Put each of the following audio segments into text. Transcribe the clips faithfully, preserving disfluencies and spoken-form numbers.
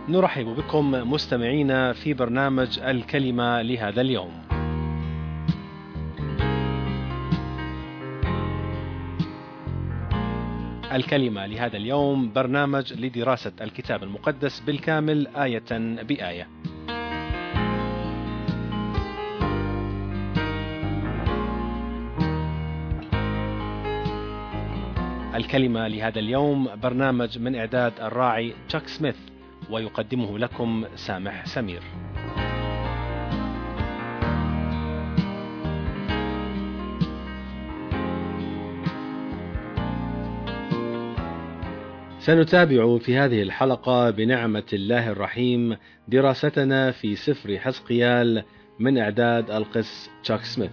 نرحب بكم مستمعينا في برنامج الكلمة لهذا اليوم. الكلمة لهذا اليوم برنامج لدراسة الكتاب المقدس بالكامل آية بآية. الكلمة لهذا اليوم برنامج من إعداد الراعي تشاك سميث، ويقدمه لكم سامح سمير. سنتابع في هذه الحلقة بنعمة الله الرحيم دراستنا في سفر حزقيال من إعداد القس تشاك سميث.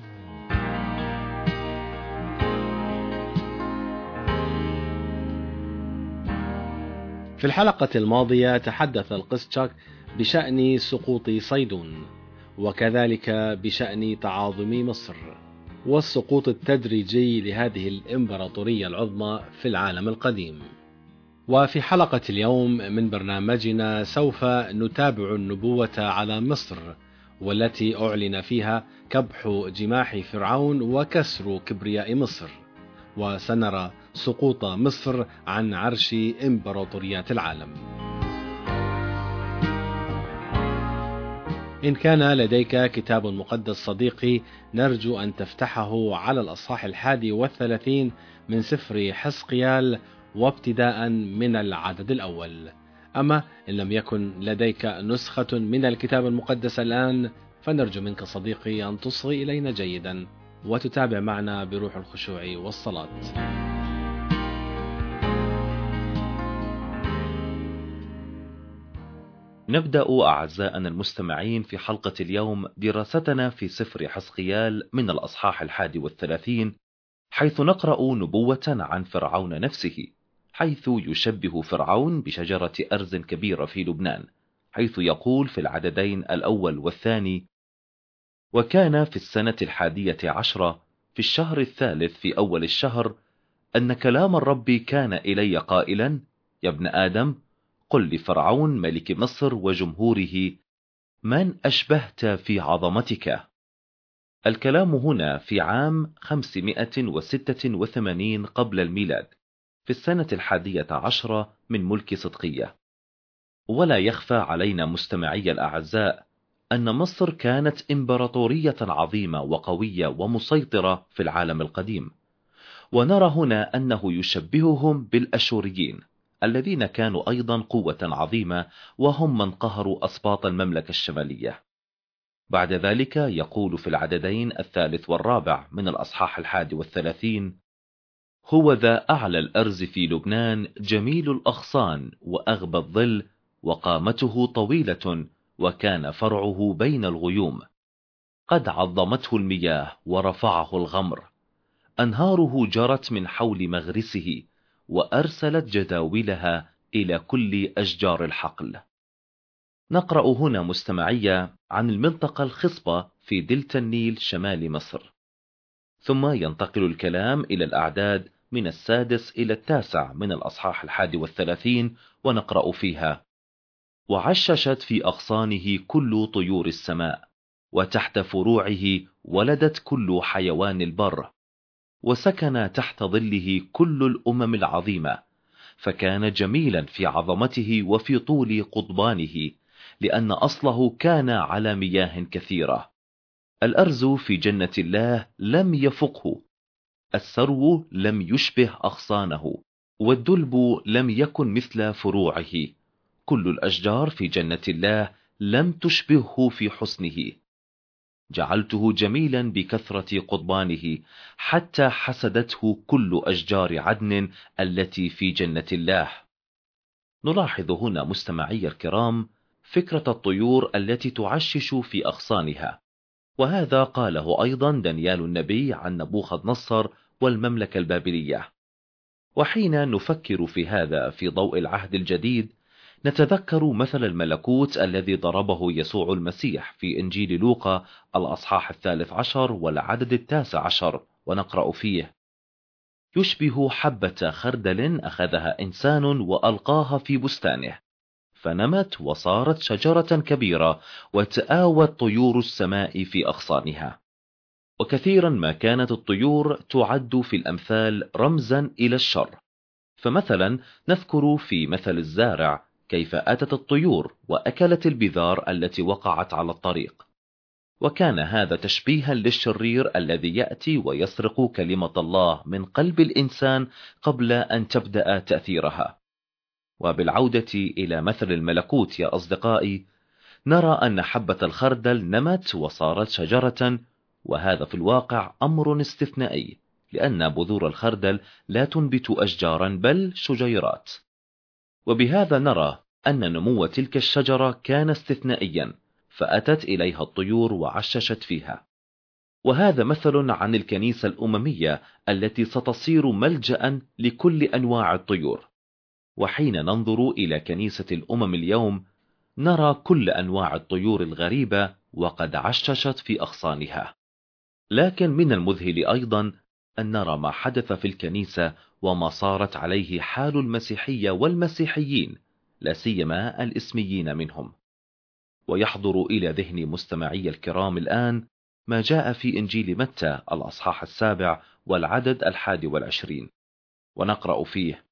في الحلقة الماضية تحدث القس تشاك بشأن سقوط صيدون، وكذلك بشأن تعاظم مصر والسقوط التدريجي لهذه الإمبراطورية العظمى في العالم القديم. وفي حلقة اليوم من برنامجنا سوف نتابع النبوة على مصر، والتي أعلن فيها كبح جماح فرعون وكسر كبرياء مصر، وسنرى سقوط مصر عن عرش إمبراطوريات العالم. إن كان لديك كتاب مقدس صديقي، نرجو أن تفتحه على الأصحاح الحادي والثلاثين من سفر حزقيال، وابتداء من العدد الأول. أما إن لم يكن لديك نسخة من الكتاب المقدس الآن، فنرجو منك صديقي أن تصغي إلينا جيدا وتتابع معنا بروح الخشوع والصلاة. نبدأ أعزائنا المستمعين في حلقة اليوم دراستنا في سفر حزقيال من الأصحاح الحادي والثلاثين، حيث نقرأ نبوة عن فرعون نفسه، حيث يشبه فرعون بشجرة أرز كبيرة في لبنان، حيث يقول في العددين الأول والثاني: وكان في السنة الحادية عشرة في الشهر الثالث في أول الشهر أن كلام الرب كان إلي قائلا: يا ابن آدم، قل لفرعون ملك مصر وجمهوره: من أشبهت في عظمتك؟ الكلام هنا في عام خمسمائة وستة وثمانين قبل الميلاد، في السنة الحادية عشرة من ملك صدقية. ولا يخفى علينا مستمعي الأعزاء أن مصر كانت إمبراطورية عظيمة وقوية ومسيطرة في العالم القديم، ونرى هنا أنه يشبههم بالأشوريين الذين كانوا أيضا قوة عظيمة، وهم من قهروا أسباط المملكة الشمالية. بعد ذلك يقول في العددين الثالث والرابع من الأصحاح الحادي والثلاثين: هو ذا أعلى الأرز في لبنان، جميل الأغصان وأغبى الظل، وقامته طويلة، وكان فرعه بين الغيوم، قد عظمته المياه ورفعه الغمر، أنهاره جرت من حول مغرسه، وأرسلت جداولها إلى كل أشجار الحقل. نقرأ هنا مستمعية عن المنطقة الخصبة في دلتا النيل شمال مصر، ثم ينتقل الكلام إلى الأعداد من السادس إلى التاسع من الأصحاح الحادي والثلاثين، ونقرأ فيها: وعششت في أغصانه كل طيور السماء، وتحت فروعه ولدت كل حيوان البر، وسكن تحت ظله كل الأمم العظيمة، فكان جميلا في عظمته وفي طول قضبانه، لأن أصله كان على مياه كثيرة. الأرز في جنة الله لم يفقه، السرو لم يشبه أغصانه، والدلب لم يكن مثل فروعه، كل الأشجار في جنة الله لم تشبهه في حسنه. جعلته جميلا بكثرة قضبانه، حتى حسدته كل أشجار عدن التي في جنة الله. نلاحظ هنا مستمعي الكرام فكرة الطيور التي تعشش في أغصانها، وهذا قاله أيضا دانيال النبي عن نبوخذ نصر والمملكة البابلية. وحين نفكر في هذا في ضوء العهد الجديد، نتذكر مثل الملكوت الذي ضربه يسوع المسيح في إنجيل لوقا الأصحاح الثالث عشر والعدد التاسع عشر، ونقرأ فيه: يشبه حبة خردل أخذها إنسان وألقاها في بستانه، فنمت وصارت شجرة كبيرة وتآوت طيور السماء في أغصانها. وكثيرا ما كانت الطيور تعد في الأمثال رمزا إلى الشر، فمثلا نذكر في مثل الزارع كيف أتت الطيور وأكلت البذار التي وقعت على الطريق، وكان هذا تشبيها للشرير الذي يأتي ويسرق كلمة الله من قلب الإنسان قبل أن تبدأ تأثيرها. وبالعودة إلى مثل الملكوت يا أصدقائي، نرى أن حبة الخردل نمت وصارت شجرة، وهذا في الواقع أمر استثنائي، لأن بذور الخردل لا تنبت أشجارا بل شجيرات. وبهذا نرى أن نمو تلك الشجرة كان استثنائيا، فأتت إليها الطيور وعششت فيها. وهذا مثل عن الكنيسة الأممية التي ستصير ملجأ لكل أنواع الطيور. وحين ننظر إلى كنيسة الأمم اليوم نرى كل أنواع الطيور الغريبة وقد عششت في أغصانها. لكن من المذهل أيضا أن نرى ما حدث في الكنيسة وما صارت عليه حال المسيحية والمسيحيين، لا سيما الإسميين منهم. ويحضر إلى ذهن مستمعي الكرام الآن ما جاء في إنجيل متى الأصحاح السابع والعدد الحادي والعشرين، ونقرأ فيه: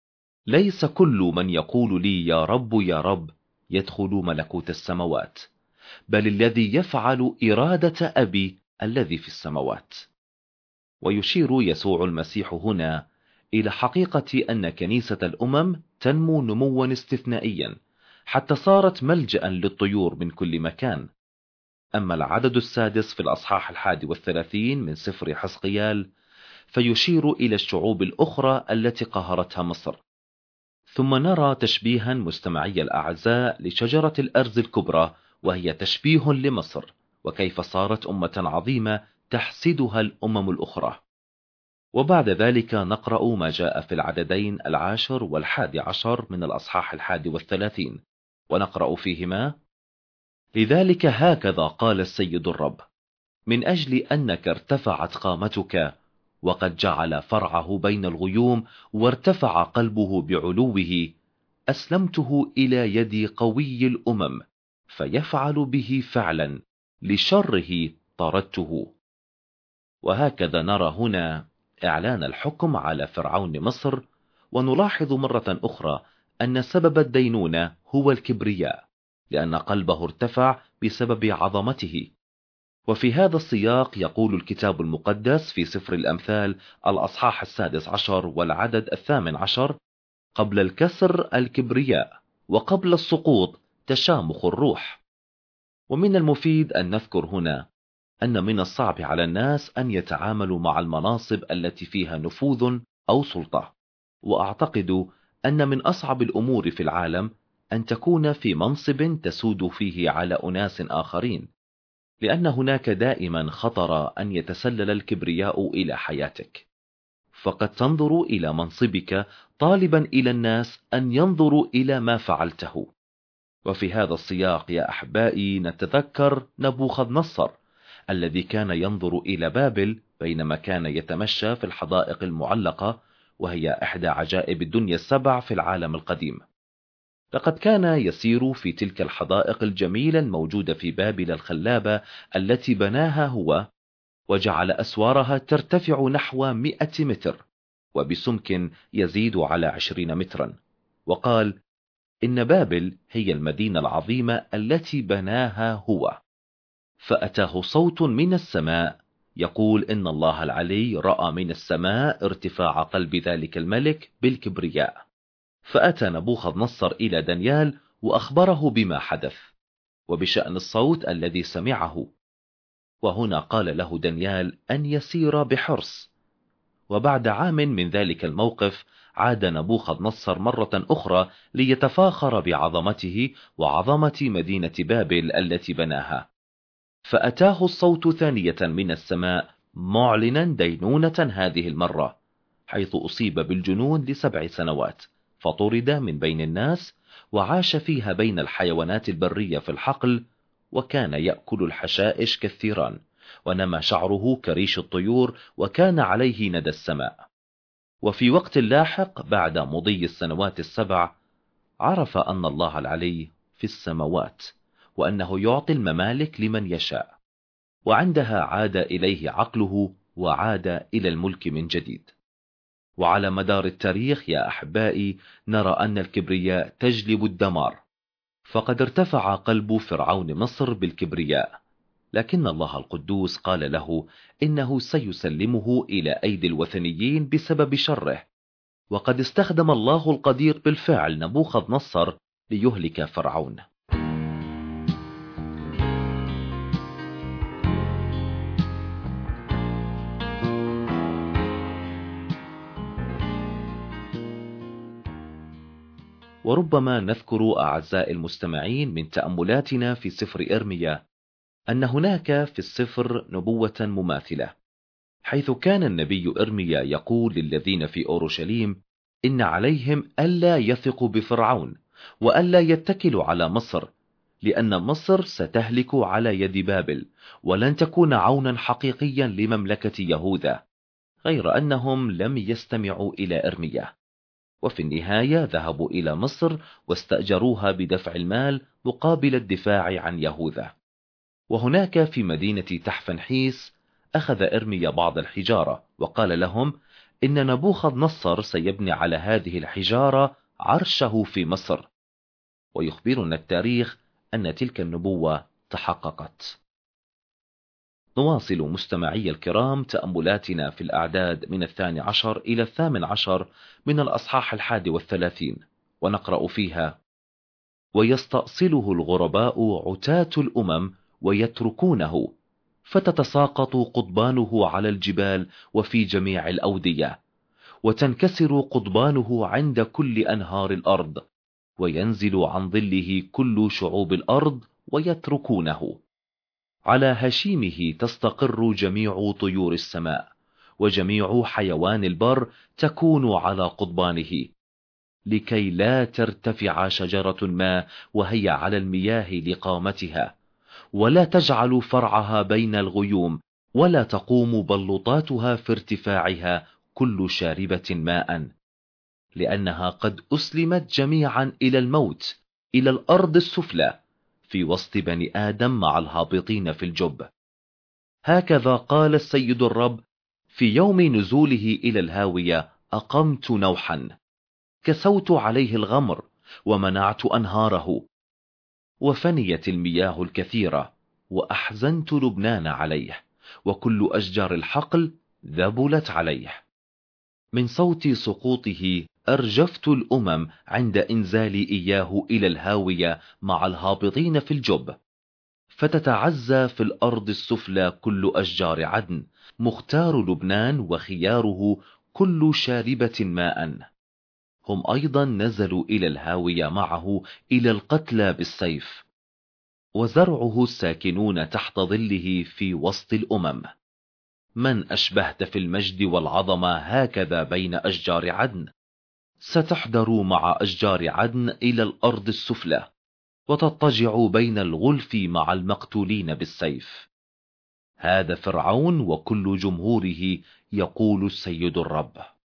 ليس كل من يقول لي يا رب يا رب يدخل ملكوت السماوات، بل الذي يفعل إرادة أبي الذي في السماوات. ويشير يسوع المسيح هنا إلى حقيقة أن كنيسة الأمم تنمو نموا استثنائيا حتى صارت ملجأ للطيور من كل مكان. أما العدد السادس في الأصحاح الحادي والثلاثين من سفر حزقيال فيشير إلى الشعوب الأخرى التي قهرتها مصر. ثم نرى تشبيها مستمعي الأعزاء لشجرة الأرز الكبرى، وهي تشبيه لمصر، وكيف صارت أمة عظيمة تحسدها الأمم الأخرى. وبعد ذلك نقرأ ما جاء في العددين العاشر والحادي عشر من الأصحاح الحادي والثلاثين، ونقرأ فيهما: لذلك هكذا قال السيد الرب، من أجل أنك ارتفعت قامتك وقد جعل فرعه بين الغيوم وارتفع قلبه بعلوه، أسلمته إلى يد قوي الأمم فيفعل به فعلا، لشره طردته. وهكذا نرى هنا إعلان الحكم على فرعون مصر. ونلاحظ مرة أخرى أن سبب الدينونة هو الكبرياء، لأن قلبه ارتفع بسبب عظمته. وفي هذا السياق يقول الكتاب المقدس في سفر الأمثال الأصحاح السادس عشر والعدد الثامن عشر: قبل الكسر الكبرياء، وقبل السقوط تشامخ الروح. ومن المفيد أن نذكر هنا أن من الصعب على الناس أن يتعاملوا مع المناصب التي فيها نفوذ أو سلطة. وأعتقد أن من أصعب الأمور في العالم أن تكون في منصب تسود فيه على أناس آخرين، لأن هناك دائما خطر أن يتسلل الكبرياء إلى حياتك، فقد تنظر إلى منصبك طالبا إلى الناس أن ينظروا إلى ما فعلته. وفي هذا السياق يا أحبائي نتذكر نبوخذ نصر الذي كان ينظر إلى بابل بينما كان يتمشى في الحدائق المعلقة، وهي إحدى عجائب الدنيا السبع في العالم القديم. لقد كان يسير في تلك الحدائق الجميلة الموجودة في بابل الخلابة التي بناها هو، وجعل أسوارها ترتفع نحو مئة متر وبسمك يزيد على عشرين مترا، وقال إن بابل هي المدينة العظيمة التي بناها هو. فأتاه صوت من السماء يقول إن الله العلي رأى من السماء ارتفاع قلب ذلك الملك بالكبرياء. فأتى نبوخذ نصر إلى دانيال وأخبره بما حدث وبشأن الصوت الذي سمعه. وهنا قال له دانيال أن يسير بحرص. وبعد عام من ذلك الموقف عاد نبوخذ نصر مرة أخرى ليتفاخر بعظمته وعظمة مدينة بابل التي بناها. فأتاه الصوت ثانية من السماء معلنا دينونة هذه المرة، حيث أصيب بالجنون لسبع سنوات، فطرد من بين الناس وعاش فيها بين الحيوانات البرية في الحقل، وكان يأكل الحشائش كالثيران، ونمى شعره كريش الطيور، وكان عليه ندى السماء. وفي وقت لاحق بعد مضي السنوات السبع عرف أن الله العلي في السماوات، وأنه يعطي الممالك لمن يشاء، وعندها عاد إليه عقله وعاد إلى الملك من جديد. وعلى مدار التاريخ يا أحبائي نرى أن الكبرياء تجلب الدمار، فقد ارتفع قلب فرعون مصر بالكبرياء، لكن الله القدوس قال له إنه سيسلمه إلى أيدي الوثنيين بسبب شره، وقد استخدم الله القدير بالفعل نبوخذ نصر ليهلك فرعون. وربما نذكر أعزائي المستمعين من تأملاتنا في سفر إرميا أن هناك في السفر نبوة مماثلة، حيث كان النبي إرميا يقول للذين في أورشليم إن عليهم ألا يثقوا بفرعون وألا يتكلوا على مصر، لأن مصر ستهلك على يد بابل ولن تكون عونا حقيقيا لمملكة يهوذا، غير أنهم لم يستمعوا إلى إرميا، وفي النهاية ذهبوا إلى مصر واستأجروها بدفع المال مقابل الدفاع عن يهوذا. وهناك في مدينة تحفنحيس أخذ إرميا بعض الحجارة وقال لهم إن نبوخذ نصر سيبني على هذه الحجارة عرشه في مصر، ويخبرنا التاريخ أن تلك النبوة تحققت. نواصل مستمعي الكرام تأملاتنا في الأعداد من الثاني عشر إلى الثامن عشر من الأصحاح الحادي والثلاثين، ونقرأ فيها: ويستأصله الغرباء عتاة الأمم ويتركونه، فتتساقط قضبانه على الجبال وفي جميع الأودية، وتنكسر قضبانه عند كل أنهار الأرض، وينزل عن ظله كل شعوب الأرض ويتركونه. على هشيمه تستقر جميع طيور السماء، وجميع حيوان البر تكون على قضبانه، لكي لا ترتفع شجرة ما وهي على المياه لقامتها، ولا تجعل فرعها بين الغيوم، ولا تقوم بلطاتها في ارتفاعها كل شاربة ماء، لأنها قد أسلمت جميعا إلى الموت، إلى الأرض السفلى، في وسط بني آدم مع الهابطين في الجب. هكذا قال السيد الرب: في يوم نزوله إلى الهاوية أقمت نوحا، كسوت عليه الغمر ومنعت أنهاره، وفنيت المياه الكثيرة، وأحزنت لبنان عليه، وكل أشجار الحقل ذبلت عليه. من صوت سقوطه أرجفت الأمم عند إنزالي إياه إلى الهاوية مع الهابطين في الجب، فتتعزى في الأرض السفلى كل أشجار عدن، مختار لبنان وخياره كل شاربة ماء. هم أيضا نزلوا إلى الهاوية معه إلى القتلى بالسيف، وزرعه الساكنون تحت ظله في وسط الأمم. من أشبهت في المجد والعظمة هكذا بين أشجار عدن، ستحضر مع أشجار عدن إلى الأرض السفلى، وتضطجع بين الغلف مع المقتولين بالسيف. هذا فرعون وكل جمهوره، يقول السيد الرب.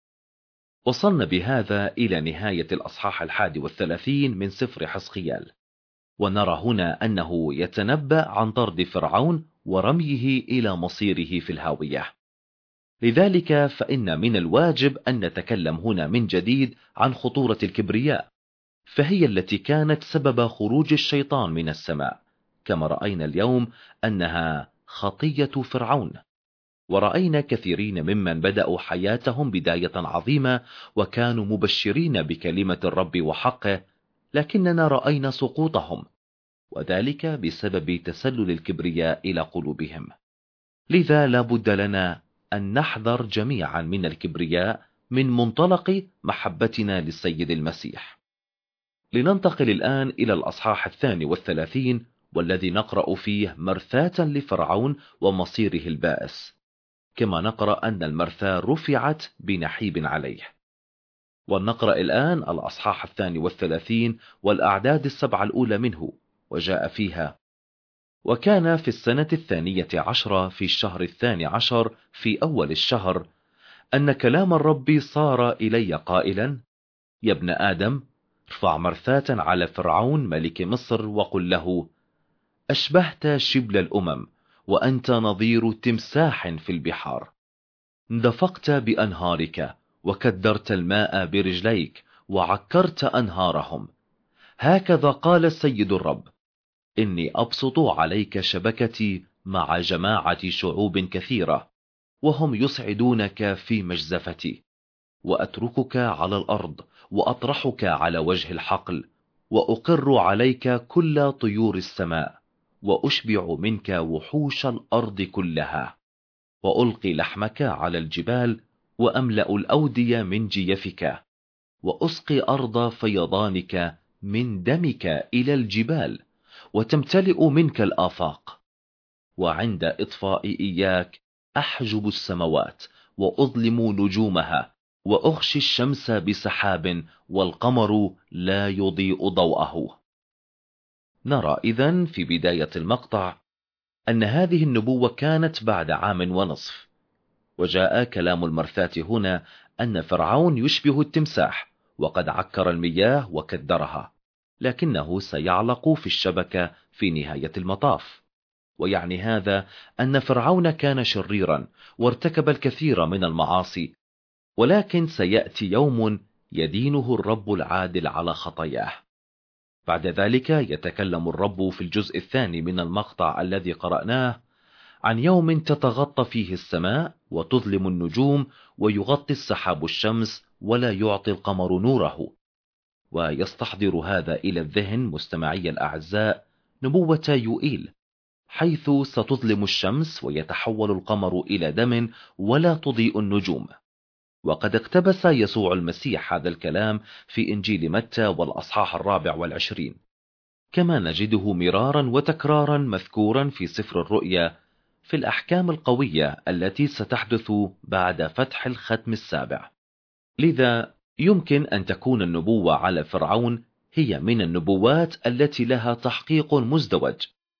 وصلنا بهذا إلى نهاية الأصحاح الحادي والثلاثين من سفر حزقيال، ونرى هنا أنه يتنبأ عن طرد فرعون ورميه إلى مصيره في الهاوية. لذلك فإن من الواجب أن نتكلم هنا من جديد عن خطورة الكبرياء، فهي التي كانت سبب خروج الشيطان من السماء، كما رأينا اليوم أنها خطية فرعون. ورأينا كثيرين ممن بدأوا حياتهم بداية عظيمة وكانوا مبشرين بكلمة الرب وحقه، لكننا رأينا سقوطهم، وذلك بسبب تسلل الكبرياء إلى قلوبهم. لذا لا بد لنا أن نحذر جميعا من الكبرياء من منطلق محبتنا للسيد المسيح. لننتقل الآن إلى الأصحاح الثاني والثلاثين، والذي نقرأ فيه مرثاة لفرعون ومصيره البائس، كما نقرأ أن المرثاة رفعت بنحيب عليه. ونقرأ الآن الأصحاح الثاني والثلاثين والأعداد السبعة الأولى منه، وجاء فيها: وكان في السنة الثانية عشرة في الشهر الثاني عشر في أول الشهر أن كلام الرب صار إلي قائلا: يا ابن آدم، ارفع مرثاة على فرعون ملك مصر وقل له: أشبهت شبل الأمم، وأنت نظير تمساح في البحار. اندفقت بأنهارك، وكدرت الماء برجليك، وعكرت أنهارهم. هكذا قال السيد الرب: إني أبسط عليك شبكتي مع جماعة شعوب كثيرة، وهم يصعدونك في مجزفتي، وأتركك على الأرض، وأطرحك على وجه الحقل، وأقر عليك كل طيور السماء، وأشبع منك وحوش الأرض كلها، وألقي لحمك على الجبال، وأملأ الأودية من جيفك، وأسقي أرض فيضانك من دمك إلى الجبال، وتمتلئ منك الآفاق. وعند إطفاء إياك أحجب السماوات، وأظلم نجومها، وأغشي الشمس بسحاب، والقمر لا يضيء ضوءه. نرى إذن في بداية المقطع أن هذه النبوة كانت بعد عام ونصف، وجاء كلام المرثاة هنا أن فرعون يشبه التمساح، وقد عكر المياه وكدرها، لكنه سيعلق في الشبكة في نهاية المطاف. ويعني هذا أن فرعون كان شريرا وارتكب الكثير من المعاصي، ولكن سيأتي يوم يدينه الرب العادل على خطاياه. بعد ذلك يتكلم الرب في الجزء الثاني من المقطع الذي قرأناه عن يوم تتغطى فيه السماء وتظلم النجوم، ويغطي السحاب الشمس ولا يعطي القمر نوره. ويستحضر هذا إلى الذهن مستمعي الأعزاء نبوة يوئيل، حيث ستظلم الشمس ويتحول القمر إلى دم ولا تضيء النجوم. وقد اقتبس يسوع المسيح هذا الكلام في إنجيل متى والأصحاح الرابع والعشرين، كما نجده مرارا وتكرارا مذكورا في سفر الرؤيا في الأحكام القوية التي ستحدث بعد فتح الختم السابع. لذا يمكن أن تكون النبوة على فرعون هي من النبوات التي لها تحقيق مزدوج،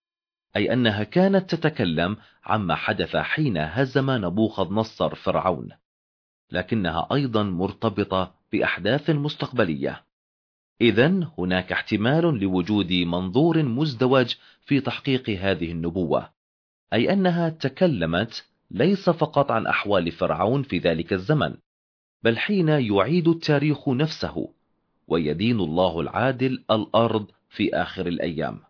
أي أنها كانت تتكلم عما حدث حين هزم نبوخذ نصر فرعون، لكنها أيضا مرتبطة بأحداث مستقبلية. إذن هناك احتمال لوجود منظور مزدوج في تحقيق هذه النبوة، أي أنها تكلمت ليس فقط عن أحوال فرعون في ذلك الزمن، بل حين يعيد التاريخ نفسه ويدين الله العادل الأرض في آخر الأيام.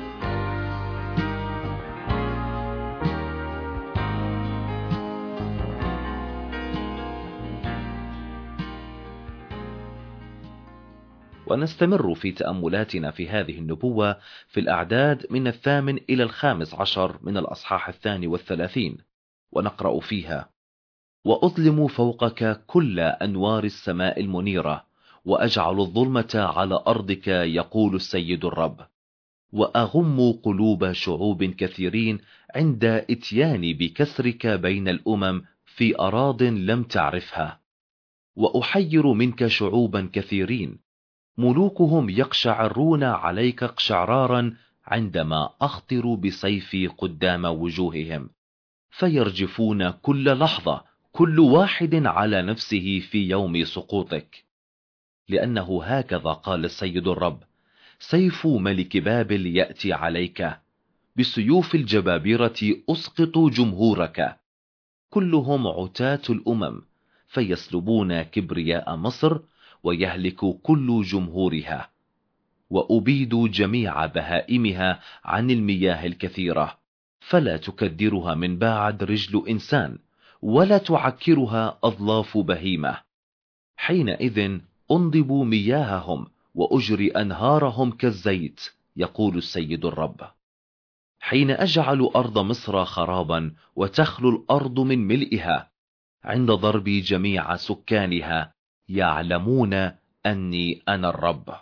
ونستمر في تأملاتنا في هذه النبوة في الأعداد من الثامن إلى الخامس عشر من الأصحاح الثاني والثلاثين، ونقرأ فيها: وأظلم فوقك كل أنوار السماء المنيرة، وأجعل الظلمة على أرضك، يقول السيد الرب، وأغم قلوب شعوب كثيرين عند إتياني بكسرك بين الأمم في أراض لم تعرفها، وأحير منك شعوبا كثيرين، ملوكهم يقشعرون عليك قشعرارا عندما أخطر بسيفي قدام وجوههم، فيرجفون كل لحظة كل واحد على نفسه في يوم سقوطك. لأنه هكذا قال السيد الرب: سيف ملك بابل يأتي عليك، بسيوف الجبابرة أسقط جمهورك، كلهم عتاة الأمم، فيسلبون كبرياء مصر، ويهلك كل جمهورها، وأبيد جميع بهائمها عن المياه الكثيرة، فلا تكدرها من بعد رجل إنسان، ولا تعكرها أظلاف بهيمة. حينئذ أنضب مياههم، وأجري أنهارهم كالزيت، يقول السيد الرب. حين أجعل أرض مصر خرابا، وتخلو الأرض من ملئها، عند ضرب جميع سكانها، يعلمون أني أنا الرب.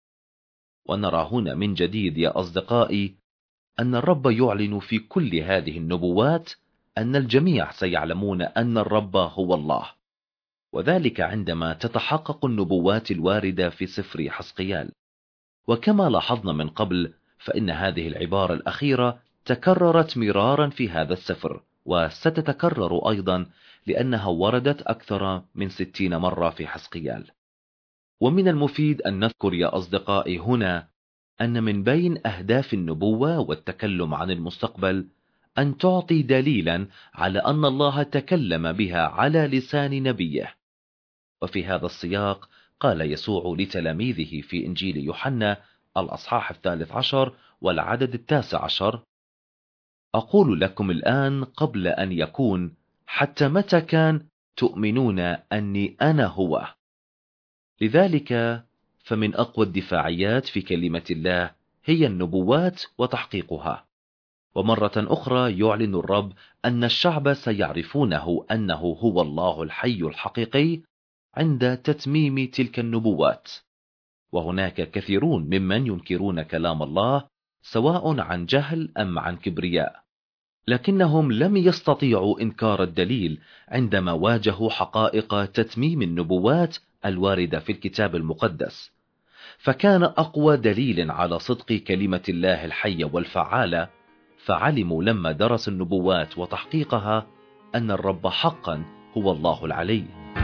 ونرى هنا من جديد يا أصدقائي أن الرب يعلن في كل هذه النبوات أن الجميع سيعلمون أن الرب هو الله، وذلك عندما تتحقق النبوات الواردة في سفر حزقيال. وكما لاحظنا من قبل، فإن هذه العبارة الأخيرة تكررت مرارا في هذا السفر، وستتكرر أيضا لأنها وردت أكثر من ستين مرة في حزقيال. ومن المفيد أن نذكر يا أصدقائي هنا أن من بين أهداف النبوة والتكلم عن المستقبل أن تعطي دليلا على أن الله تكلم بها على لسان نبيه. وفي هذا السياق قال يسوع لتلاميذه في إنجيل يوحنا الأصحاح الثالث عشر والعدد التاسع عشر: أقول لكم الآن قبل أن يكون، حتى متى كان تؤمنون أني أنا هو. لذلك فمن أقوى الدفاعيات في كلمة الله هي النبوات وتحقيقها. ومرة أخرى يعلن الرب أن الشعب سيعرفونه أنه هو الله الحي الحقيقي عند تتميم تلك النبوات. وهناك كثيرون ممن ينكرون كلام الله سواء عن جهل أم عن كبرياء، لكنهم لم يستطيعوا إنكار الدليل عندما واجهوا حقائق تتميم النبوات الواردة في الكتاب المقدس. فكان أقوى دليل على صدق كلمة الله الحية والفعالة، فعلموا لما درسوا النبوات وتحقيقها أن الرب حقا هو الله العلي.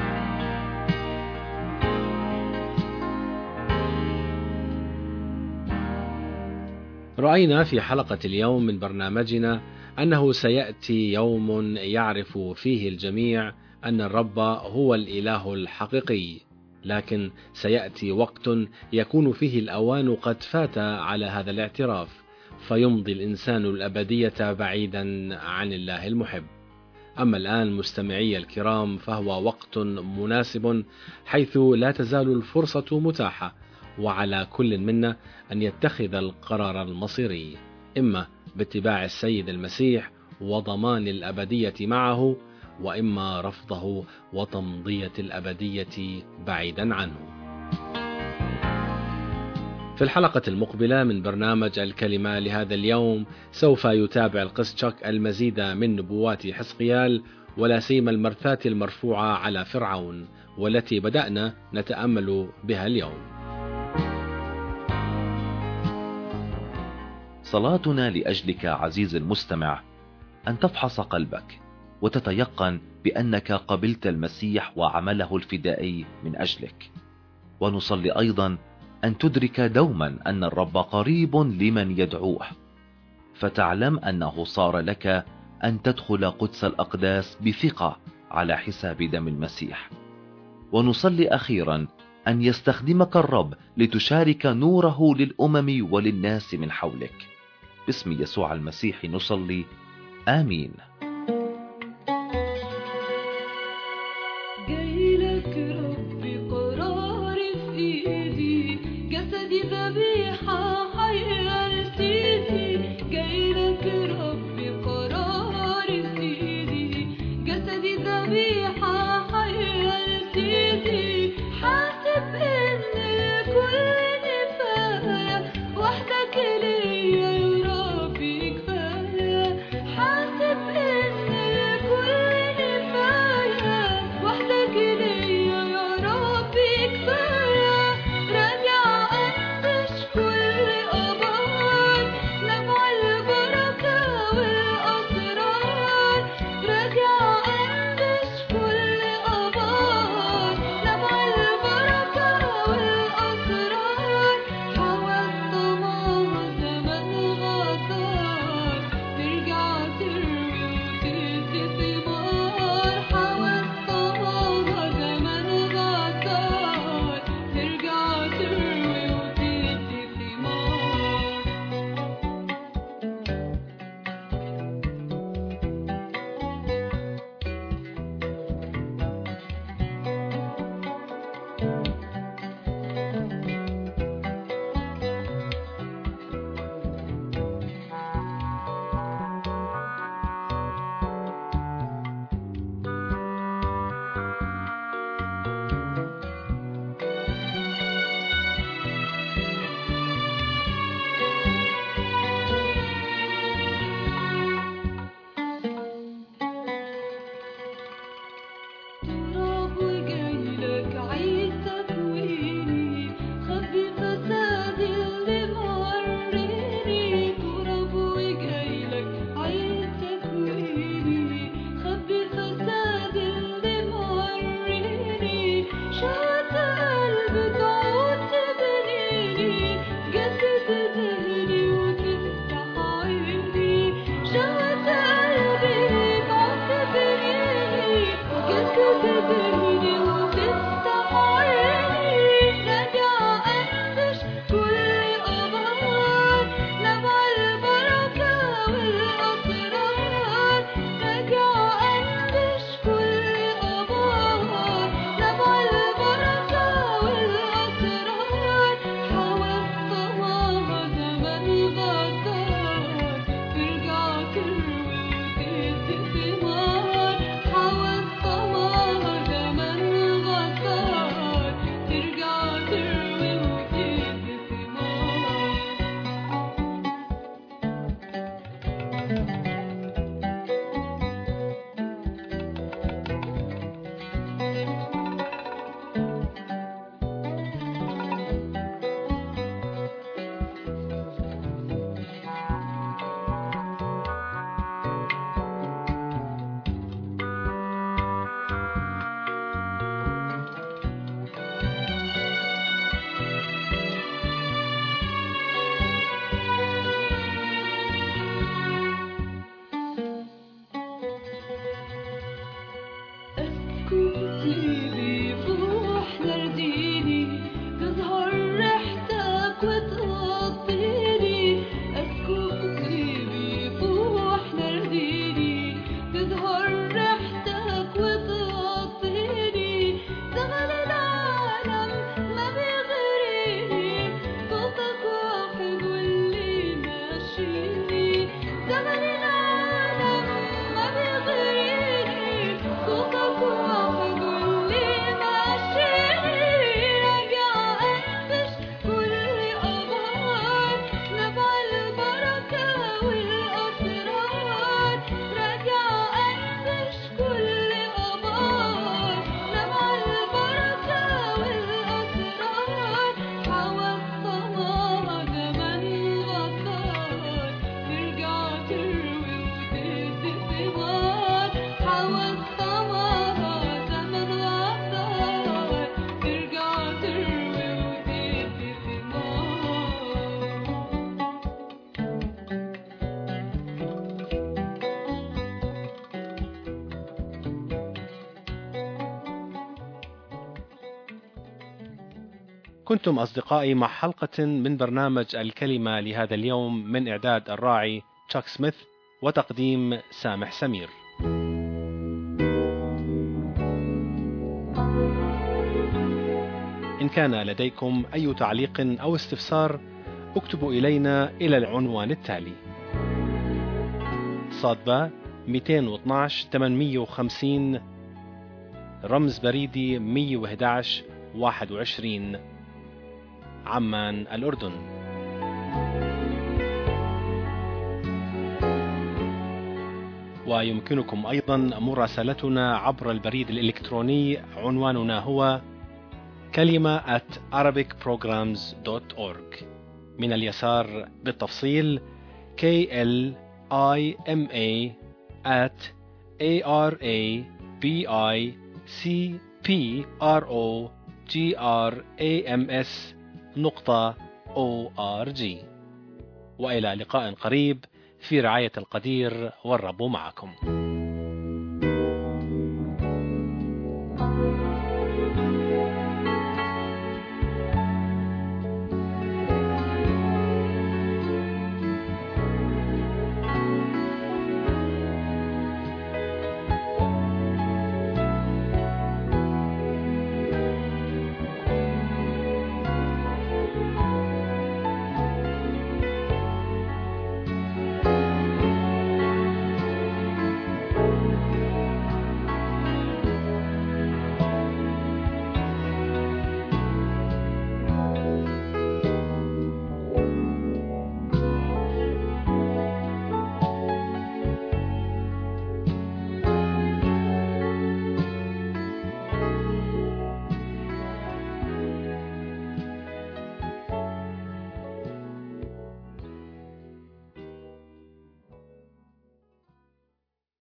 رأينا في حلقة اليوم من برنامجنا أنه سيأتي يوم يعرف فيه الجميع أن الرب هو الإله الحقيقي، لكن سيأتي وقت يكون فيه الأوان قد فات على هذا الاعتراف، فيمضي الإنسان الأبدية بعيدا عن الله المحب. أما الآن مستمعي الكرام فهو وقت مناسب حيث لا تزال الفرصة متاحة، وعلى كل منا أن يتخذ القرار المصيري، إما باتباع السيد المسيح وضمان الأبدية معه، وإما رفضه وتمضية الأبدية بعيدا عنه. في الحلقة المقبلة من برنامج الكلمة لهذا اليوم سوف يتابع القس تشاك المزيد من نبوات حزقيال، ولا سيما المرثاة المرفوعة على فرعون، والتي بدأنا نتأمل بها اليوم. صلاتنا لأجلك عزيز المستمع أن تفحص قلبك وتتيقن بأنك قبلت المسيح وعمله الفدائي من أجلك. ونصلي أيضا أن تدرك دوما أن الرب قريب لمن يدعوه، فتعلم أنه صار لك أن تدخل قدس الأقداس بثقة على حساب دم المسيح. ونصلي أخيرا أن يستخدمك الرب لتشارك نوره للأمم وللناس من حولك. باسم يسوع المسيح نصلي، آمين. جايلك ربي قرار في ايدي، جسدي ذبيحة حية لسيدي. جايلك ربي قرار في ايدي، جسدي ذبيحة حية لسيدي. حاسب ان كل نفاية وحدك ليا يا ربي كفاية. حاسب كنتم أصدقائي مع حلقة من برنامج الكلمة لهذا اليوم من إعداد الراعي تشاك سميث وتقديم سامح سمير. إن كان لديكم أي تعليق أو استفسار اكتبوا إلينا إلى العنوان التالي: صادبة مئتين واثناشر ثمانمئة وخمسين، رمز بريدي مئة وأحد عشر واحد وعشرين، عمان الأردن. ويمكنكم أيضا مراسلتنا عبر البريد الإلكتروني، عنواننا هو كلمة at arabic programs dot org. من اليسار بالتفصيل K L I M A at A R A B I C P R O G R A M S نقطة O R G. وإلى لقاء قريب في رعاية القدير، والرب معكم.